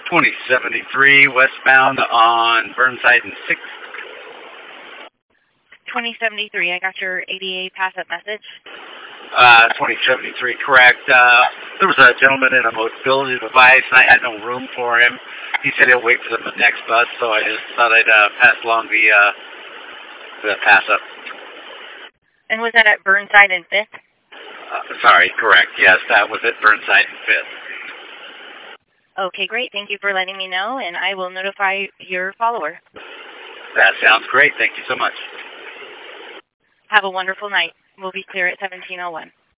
2073 westbound on Burnside and 6th. 2073, I got your ADA pass-up message. 2073, correct. There was a gentleman in a mobility device, and I had no room for him. He said he'll wait for the next bus, so I just thought I'd pass along the pass-up. And was that at Burnside and 5th? Sorry, correct. Yes, that was at Burnside and 5th. Okay, great. Thank you for letting me know, and I will notify your follower. That sounds great. Thank you so much. Have a wonderful night. We'll be clear at 1701.